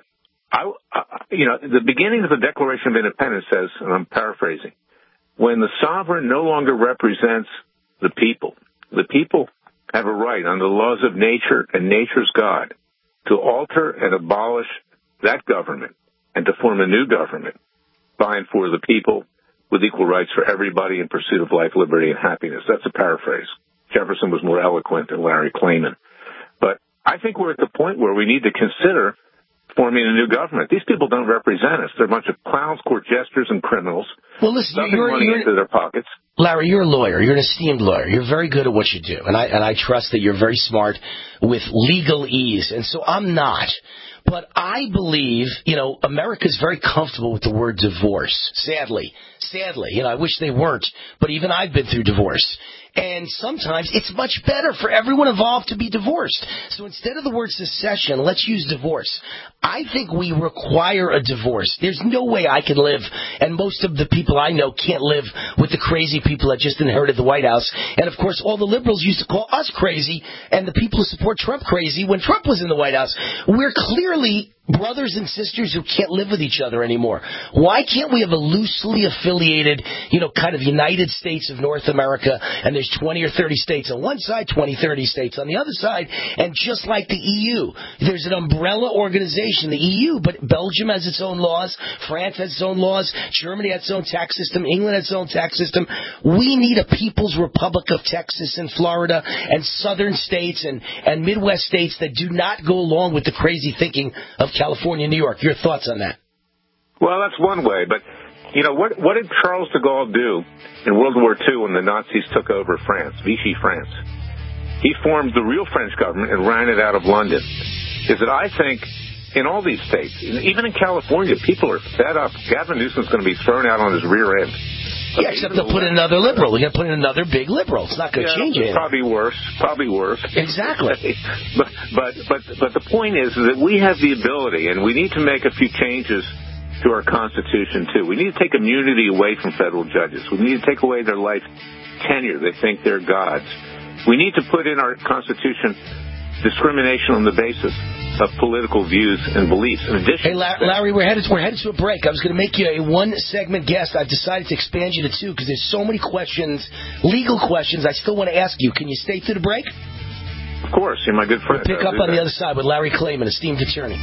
the beginning of the Declaration of Independence says, and I'm paraphrasing, when the sovereign no longer represents the people have a right under the laws of nature and nature's God to alter and abolish that government and to form a new government by and for the people with equal rights for everybody in pursuit of life, liberty, and happiness. That's a paraphrase. Jefferson was more eloquent than Larry Klayman. But I think we're at the point where we need to consider forming a new government. These people don't represent us. They're a bunch of clowns, court jesters, and criminals. Well, listen, stuffing money into their pockets. Larry, you're a lawyer. You're an esteemed lawyer. You're very good at what you do. And I trust that you're very smart with legalese. And so I'm not. But I believe, America's very comfortable with the word divorce. Sadly. I wish they weren't. But even I've been through divorce. And sometimes it's much better for everyone involved to be divorced. So instead of the word secession, let's use divorce. I think we require a divorce. There's no way I can live, and most of the people I know can't live with the crazy people that just inherited the White House. And, of course, all the liberals used to call us crazy and the people who support Trump crazy when Trump was in the White House. We're clearly brothers and sisters who can't live with each other anymore. Why can't we have a loosely affiliated, kind of United States of North America, and there's 20 or 30 states on one side, 20, 30 states on the other side, and just like the EU, there's an umbrella organization, the EU, but Belgium has its own laws, France has its own laws, Germany has its own tax system, England has its own tax system. We need a People's Republic of Texas and Florida and southern states and Midwest states that do not go along with the crazy thinking of California and New York. Your thoughts on that? Well, that's one way, but what did Charles de Gaulle do in World War II when the Nazis took over France, Vichy France? He formed the real French government and ran it out of London. Is that I think in all these states, even in California, people are fed up. Gavin Newsom's going to be thrown out on his rear end. Yeah, except they'll put in another liberal. They're going to put in another big liberal. It's not going to change it. Probably worse. Exactly. But the point is that we have the ability, and we need to make a few changes to our Constitution, too. We need to take immunity away from federal judges. We need to take away their life tenure. They think they're gods. We need to put in our Constitution discrimination on the basis of political views and beliefs. In addition, hey, Larry, we're headed to a break. I was going to make you a one-segment guest. I've decided to expand you to two because there's so many questions, legal questions, I still want to ask you. Can you stay through the break? Of course. You're my good friend. We'll pick up on the other side with Larry Klayman, esteemed attorney.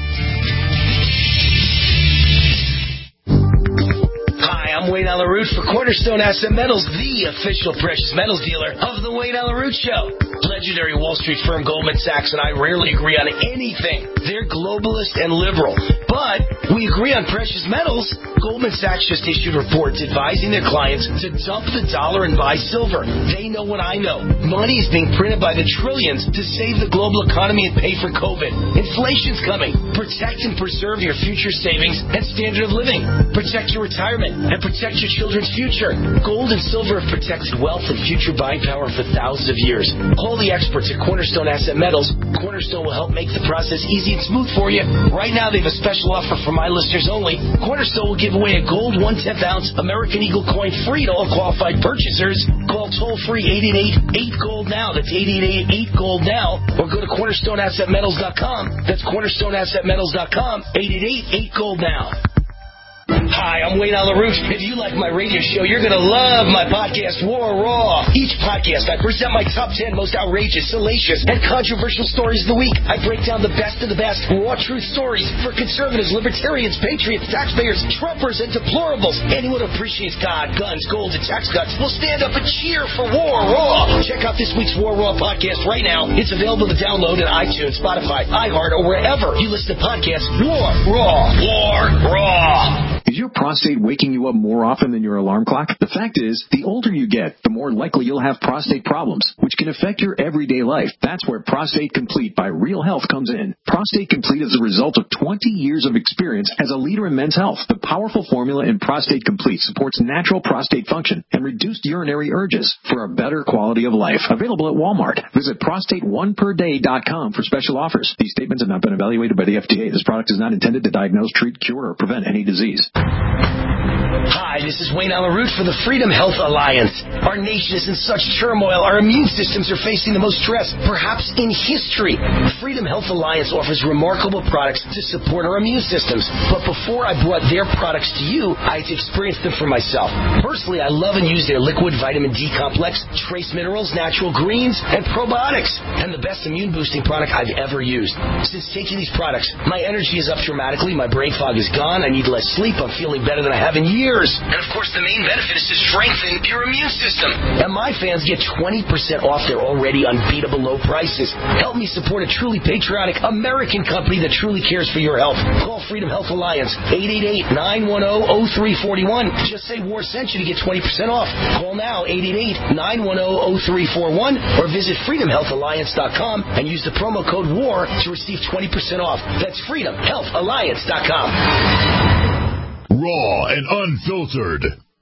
Hi, I'm Wayne Allyn Root for Cornerstone Asset Metals, the official precious metals dealer of the Wayne Allyn Root Show. Legendary Wall Street firm Goldman Sachs and I rarely agree on anything. They're globalist and liberal. But we agree on precious metals. Goldman Sachs just issued reports advising their clients to dump the dollar and buy silver. They know what I know. Money is being printed by the trillions to save the global economy and pay for COVID. Inflation's coming. Protect and preserve your future savings and standard of living. Protect your retirement and protect your children's future. Gold and silver have protected wealth and future buying power for thousands of years. Call the experts at Cornerstone Asset Metals. Cornerstone will help make the process easy and smooth for you. Right now, they have a special offer for my listeners only. Cornerstone will give away a gold 1/10 ounce American Eagle coin free to all qualified purchasers. Call toll-free 888-8GOLD now. That's 888-8GOLD now. Or go to cornerstoneassetmetals.com. That's cornerstoneassetmetals.com. 888-8GOLD now. Hi, I'm Wayne Allyn Root. If you like my radio show, you're going to love my podcast, War Raw. Each podcast, I present my top 10 most outrageous, salacious, and controversial stories of the week. I break down the best of the best raw truth stories for conservatives, libertarians, patriots, taxpayers, Trumpers, and deplorables. Anyone who appreciates God, guns, gold, and tax cuts will stand up and cheer for War Raw. Check out this week's War Raw podcast right now. It's available to download at iTunes, Spotify, iHeart, or wherever you listen to podcasts. War Raw. War Raw. Is your prostate waking you up more often than your alarm clock? The fact is, the older you get, the more likely you'll have prostate problems, which can affect your everyday life. That's where Prostate Complete by Real Health comes in. Prostate Complete is the result of 20 years of experience as a leader in men's health. The powerful formula in Prostate Complete supports natural prostate function and reduced urinary urges for a better quality of life. Available at Walmart. Visit prostateoneperday.com for special offers. These statements have not been evaluated by the FDA. This product is not intended to diagnose, treat, cure, or prevent any disease. Hi, this is Wayne Allyn Root for the Freedom Health Alliance. Our nation is in such turmoil. Our immune systems are facing the most stress, perhaps in history. The Freedom Health Alliance offers remarkable products to support our immune systems. But before I brought their products to you, I had to experience them for myself. Personally, I love and use their liquid vitamin D complex, trace minerals, natural greens, and probiotics, and the best immune-boosting product I've ever used. Since taking these products, my energy is up dramatically, my brain fog is gone, I need less sleep, I'm feeling better than I have in years. And of course, the main benefit is to strengthen your immune system. And my fans get 20% off their already unbeatable low prices. Help me support a truly patriotic American company that truly cares for your health. Call Freedom Health Alliance, 888-910-0341. Just say War sent you to get 20% off. Call now, 888-910-0341, or visit freedomhealthalliance.com and use the promo code WAR to receive 20% off. That's freedomhealthalliance.com. Raw and unfiltered.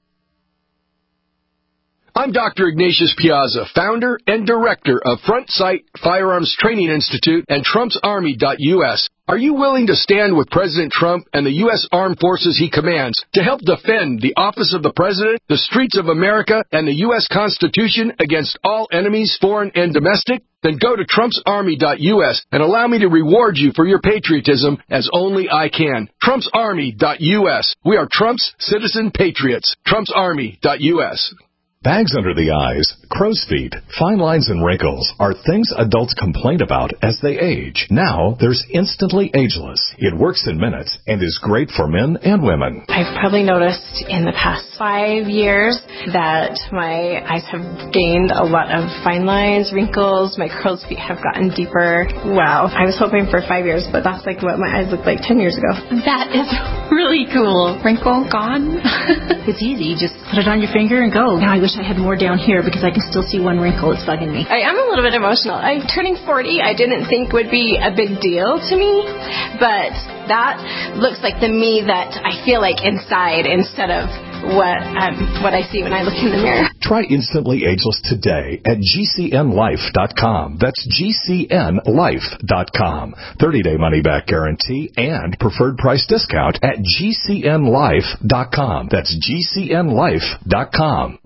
I'm Dr. Ignatius Piazza, founder and director of Front Sight Firearms Training Institute and TrumpsArmy.us. Are you willing to stand with President Trump and the U.S. Armed Forces he commands to help defend the office of the President, the streets of America, and the U.S. Constitution against all enemies, foreign and domestic? Then go to TrumpsArmy.us and allow me to reward you for your patriotism as only I can. TrumpsArmy.us. We are Trump's citizen patriots. TrumpsArmy.us. Bags under the eyes, crow's feet, fine lines and wrinkles are things adults complain about as they age. Now, there's Instantly Ageless. It works in minutes and is great for men and women. I've probably noticed in the past 5 years that my eyes have gained a lot of fine lines, wrinkles, my crow's feet have gotten deeper. Wow. I was hoping for 5 years, but that's like what my eyes looked like 10 years ago. That is really cool. Wrinkle gone. It's easy. You just put it on your finger and go. Now I wish I had more down here because I can still see one wrinkle. It's bugging me. I am a little bit emotional. I'm turning 40. I didn't think would be a big deal to me, but that looks like the me that I feel like inside instead of what I see when I look in the mirror. Try Instantly Ageless today at GCNLife.com. That's GCNLife.com. 30-day money-back guarantee and preferred price discount at GCNLife.com. That's GCNLife.com.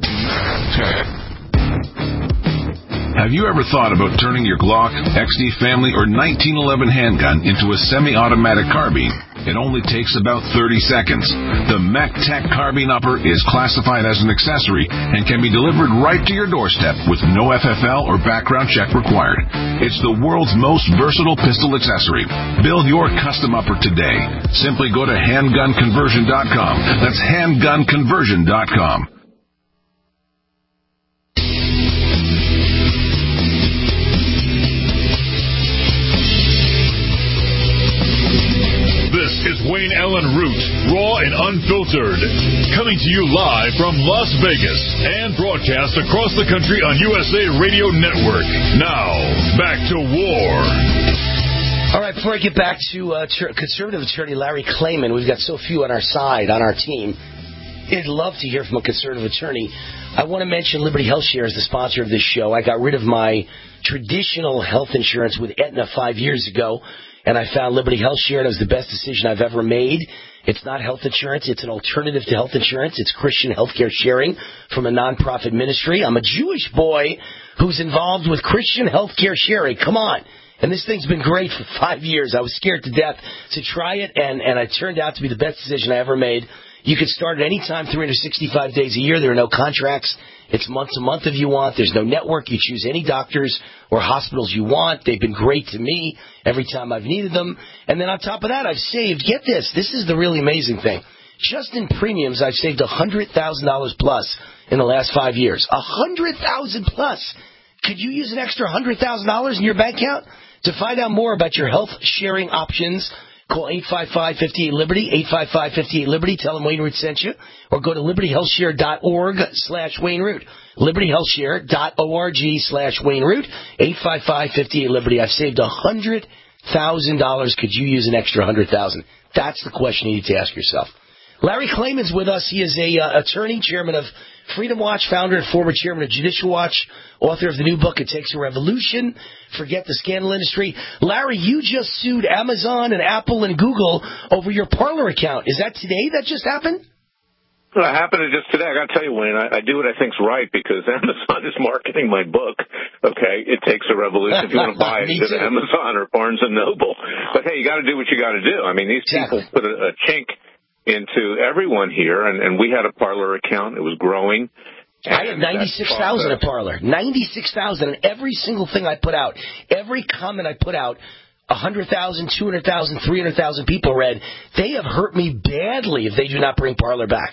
Have you ever thought about turning your Glock, XD Family, or 1911 handgun into a semi-automatic carbine? It only takes about 30 seconds. The MacTac Carbine Upper is classified as an accessory and can be delivered right to your doorstep with no FFL or background check required. It's the world's most versatile pistol accessory. Build your custom upper today. Simply go to handgunconversion.com. That's handgunconversion.com. This is Wayne Allen Root, raw and unfiltered, coming to you live from Las Vegas and broadcast across the country on USA Radio Network. Now, back to war. All right, before I get back to conservative attorney Larry Klayman, we've got so few on our side, on our team. I'd love to hear from a conservative attorney. I want to mention Liberty Health Share is the sponsor of this show. I got rid of my traditional health insurance with Aetna 5 years ago, and I found Liberty Health Share. It was the best decision I've ever made. It's not health insurance. It's an alternative to health insurance. It's Christian healthcare sharing from a nonprofit ministry. I'm a Jewish boy who's involved with Christian healthcare sharing. Come on. And this thing's been great for 5 years. I was scared to death to try it, and it turned out to be the best decision I ever made. You can start at any time, 365 days a year. There are no contracts. It's month to month if you want. There's no network. You choose any doctors or hospitals you want. They've been great to me every time I've needed them. And then on top of that, I've saved, get this is the really amazing thing. Just in premiums, I've saved $100,000 plus in the last 5 years. $100,000 plus. Could you use an extra $100,000 in your bank account? To find out more about your health sharing options, call 855-58-LIBERTY, 855-58-LIBERTY. Tell them Wayne Root sent you. Or go to libertyhealthshare.org/Wayne Root. libertyhealthshare.org/Wayne Root. 855-58-LIBERTY. I've saved $100,000. Could you use an extra $100,000? That's the question you need to ask yourself. Larry Klayman's with us. He is a attorney, chairman of Freedom Watch, founder and former chairman of Judicial Watch, author of the new book, It Takes a Revolution, Forget the Scandal Industry. Larry, you just sued Amazon and Apple and Google over your Parler account. Is that today that just happened? Well, it happened just today. I got to tell you, Wayne, I do what I think's right because Amazon is marketing my book. Okay, It Takes a Revolution. If you want to buy it, go to Amazon or Barnes & Noble. But, hey, you got to do what you got to do. I mean, these people put a chink into everyone here, and we had a Parler account. It was growing. I had 96,000 at Parler. 96,000, and every single thing I put out, every comment I put out, 100,000, 200,000, 300,000 people read. They have hurt me badly if they do not bring Parler back.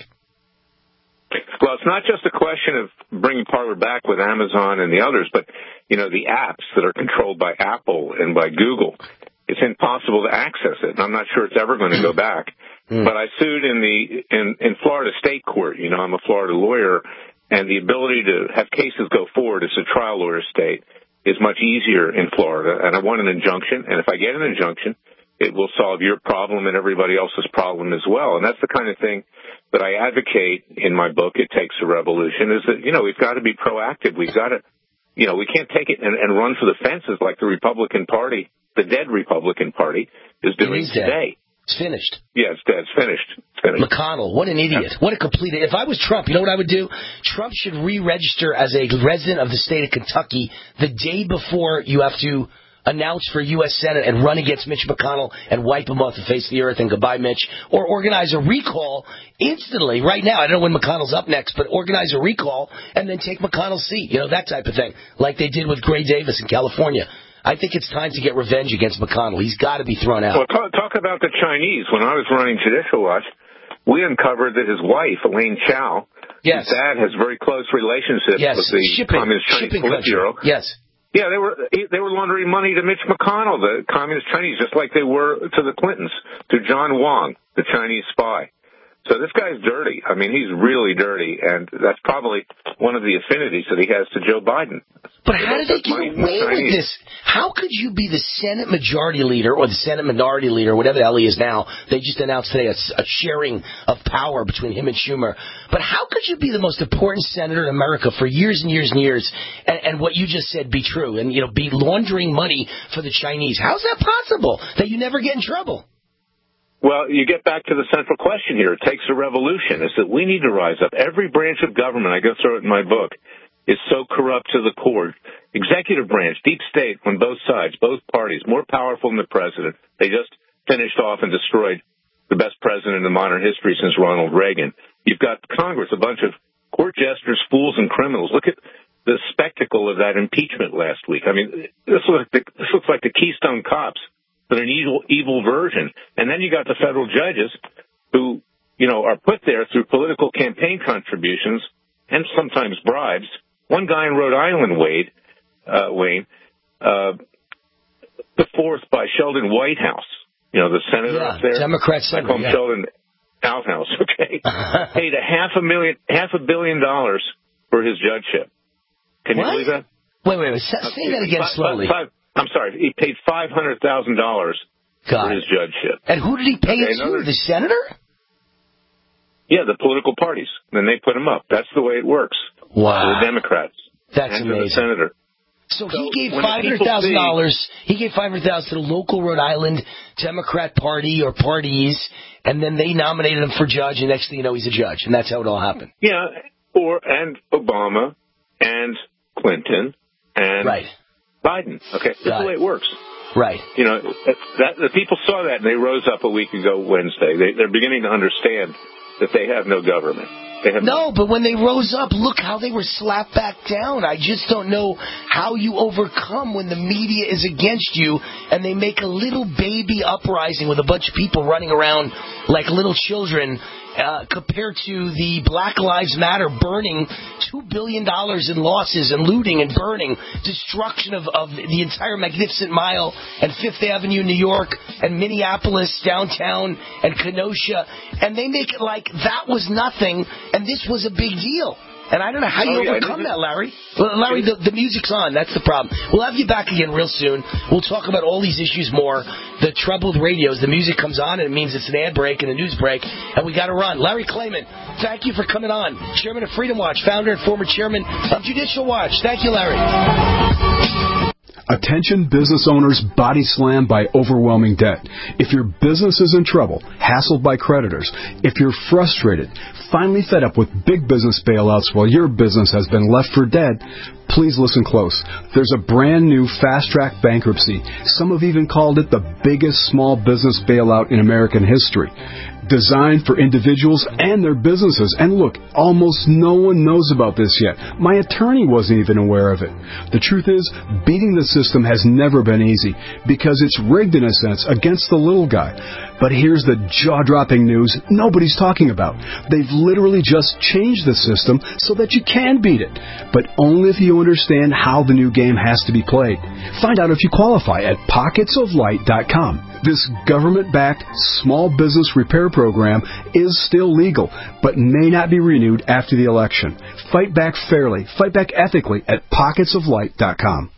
Well, it's not just a question of bringing Parler back with Amazon and the others, but, you know, the apps that are controlled by Apple and by Google. It's impossible to access it, and I'm not sure it's ever going to go back. But I sued in Florida State Court. You know, I'm a Florida lawyer, and the ability to have cases go forward as a trial lawyer state is much easier in Florida. And I want an injunction, and if I get an injunction, it will solve your problem and everybody else's problem as well. And that's the kind of thing that I advocate in my book, It Takes a Revolution, is that, you know, we've got to be proactive. We've got to You know, we can't take it and run for the fences like the Republican Party, the dead Republican Party, is doing today. It's finished. Yeah, it's dead. It's finished. McConnell, what an idiot. What a complete idiot. If I was Trump, you know what I would do? Trump should re-register as a resident of the state of Kentucky the day before you have to announce for U.S. Senate and run against Mitch McConnell and wipe him off the face of the earth and goodbye, Mitch. Or organize a recall instantly, right now. I don't know when McConnell's up next, but organize a recall and then take McConnell's seat. You know, that type of thing, like they did with Gray Davis in California. I think it's time to get revenge against McConnell. He's got to be thrown out. Well, talk about the Chinese. When I was running Judicial Watch, we uncovered that his wife, Elaine Chao, his dad has very close relationships with the Communist Chinese Politburo. Yes. Yeah, they were laundering money to Mitch McConnell, the Communist Chinese, just like they were to the Clintons, to John Wong, the Chinese spy. So this guy's dirty. I mean, he's really dirty, and that's probably one of the affinities that he has to Joe Biden. But how did they get away with this? How could you be the Senate Majority Leader or the Senate Minority Leader, whatever the hell he is now? They just announced today a sharing of power between him and Schumer. But how could you be the most important senator in America for years and years and years, and what you just said be true, and be laundering money for the Chinese? How's that possible that you never get in trouble? Well, you get back to the central question here. It takes a revolution. Is that we need to rise up. Every branch of government, I go through it in my book, is so corrupt to the core. Executive branch, deep state on both sides, both parties, more powerful than the president. They just finished off and destroyed the best president in modern history since Ronald Reagan. You've got Congress, a bunch of court jesters, fools, and criminals. Look at the spectacle of that impeachment last week. I mean, this looks like the Keystone Cops, but an evil version. And then you got the federal judges who, are put there through political campaign contributions and sometimes bribes. One guy in Rhode Island, Wayne, put forth by Sheldon Whitehouse, the senator up there. Democrat senator. I call him Sheldon Outhouse, okay? Paid $500 million for his judgeship. Can you believe that? Wait. Say that again slowly. I'm sorry. He paid $500,000 for his judgeship. And who did he pay it to? The senator? Yeah, the political parties. Then they put him up. That's the way it works. Wow. For the Democrats. That's and amazing. To the senator. So he gave $500,000. He gave $500,000 to the local Rhode Island Democrat Party or parties, and then they nominated him for judge. And next thing you know, he's a judge, and that's how it all happened. Yeah, and Obama and Clinton and Biden. Okay, that's the way it works. Right. The people saw that and they rose up a week ago Wednesday. They're beginning to understand that they have no government. But when they rose up, look how they were slapped back down. I just don't know how you overcome when the media is against you and they make a little baby uprising with a bunch of people running around like little children compared to the Black Lives Matter burning $2 billion in losses and looting and burning, destruction of the entire Magnificent Mile and Fifth Avenue, New York, and Minneapolis, downtown, and Kenosha. And they make it like that was nothing and this was a big deal. And I don't know how you overcome that, Larry. Well, Larry, the music's on. That's the problem. We'll have you back again real soon. We'll talk about all these issues more. The trouble with radios, the music comes on, and it means it's an ad break and a news break, and we got to run. Larry Klayman, thank you for coming on. Chairman of Freedom Watch, founder and former chairman of Judicial Watch. Thank you, Larry. Attention business owners body slammed by overwhelming debt. If your business is in trouble, hassled by creditors, if you're frustrated, finally fed up with big business bailouts while your business has been left for dead, please listen close. There's a brand new fast-track bankruptcy. Some have even called it the biggest small business bailout in American history. Designed for individuals and their businesses. And look, almost no one knows about this yet. My attorney wasn't even aware of it. The truth is, beating the system has never been easy because it's rigged in a sense against the little guy. But here's the jaw-dropping news nobody's talking about. They've literally just changed the system so that you can beat it, but only if you understand how the new game has to be played. Find out if you qualify at pocketsoflight.com. This government-backed small business repair program is still legal, but may not be renewed after the election. Fight back fairly, fight back ethically at pocketsoflight.com.